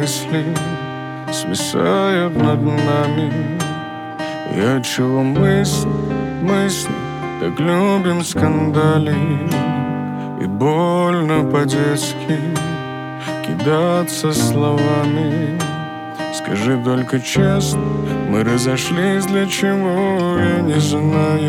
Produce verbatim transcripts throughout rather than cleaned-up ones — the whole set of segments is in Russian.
мысли свисают над нами. И отчего мысли, мысли так любим скандалить? И больно по-детски кидаться словами. Скажи только честно, мы разошлись для чего, я не знаю.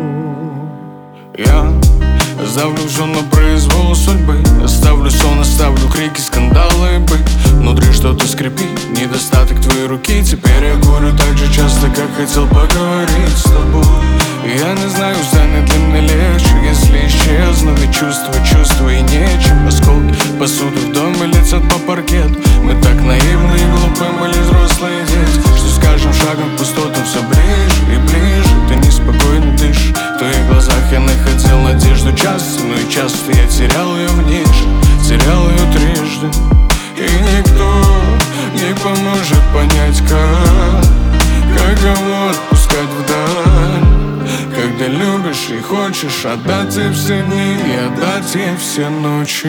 Я оставлю все на произвол судьбы, оставлю сон, оставлю крики, скандалы, быть. Внутри что-то скрипит, недостаток твоей руки. Теперь я говорю так же часто, как хотел поговорить с тобой. Я не знаю, станет ли мне легче, если исчезну. Ведь чувства, чувства и нечем. Осколки посуды в доме летят по паркету. Мы так наивны и глупы, были взрослые дети. Что с каждым шагом к пустотам все ближе и ближе. Ты неспокойно дышишь, в твоих глазах я находил надежду часто. Но и часто я терял ее в нише, терял ее трижды. И никто не поможет понять, как, как кого отпускать вдаль. Когда любишь и хочешь отдать ей все дни и отдать ей все ночи.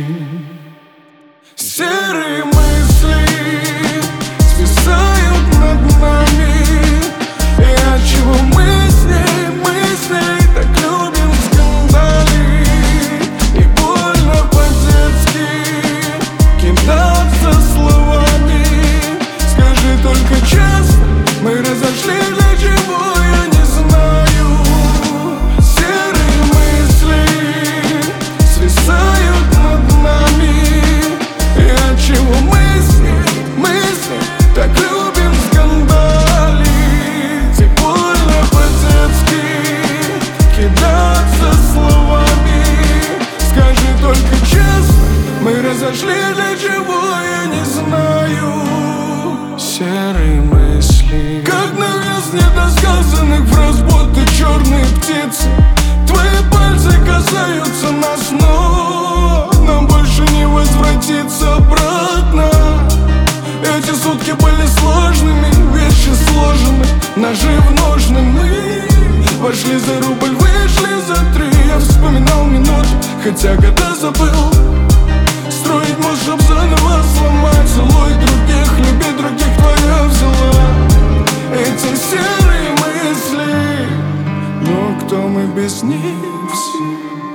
Серые мысли свисают над нами. И отчего мы с ней, мы с ней так любим скандалить? И больно по-детски кидаться словами. Скажи только честно, мы разошлись для чего, я не знаю. Серые мысли свисают над нами. И отчего мы с ней, мы с ней так любим скандалить? И больно по-детски кидаться словами. Скажи только честно, мы разошлись для чего, я не знаю. Серые мысли, как навес недосказанных фраз, будто черные птицы. Твои пальцы касаются нас, но нам больше не возвратиться обратно. Эти сутки были сложными, вещи сложены, ножи в ножны. Мы вошли за рубль, вышли за три. Я вспоминал минуты, хотя года забыл. Строить мост, чтоб заново сломать. Целуй других, люби других, твоя взяла. Эти серые мысли, но кто мы без них все?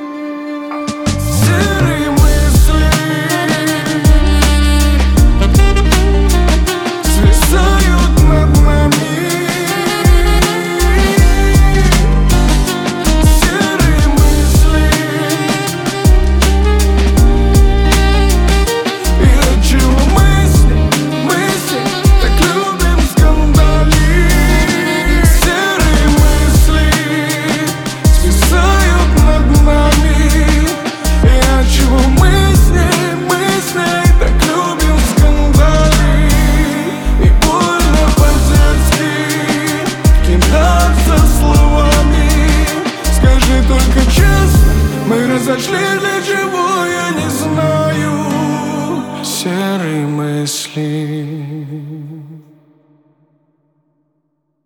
Серые мысли свисают над нами. Серые мысли, и отчего мы с ней, мы с ней так любим скандалить? Серые мысли свисают над нами. И отчего мы с ней, мы с ней так любим скандалить? И больно по-детски кидаться словами. Скажи только честно, мы разошлись для чего, я не знаю. Серые мысли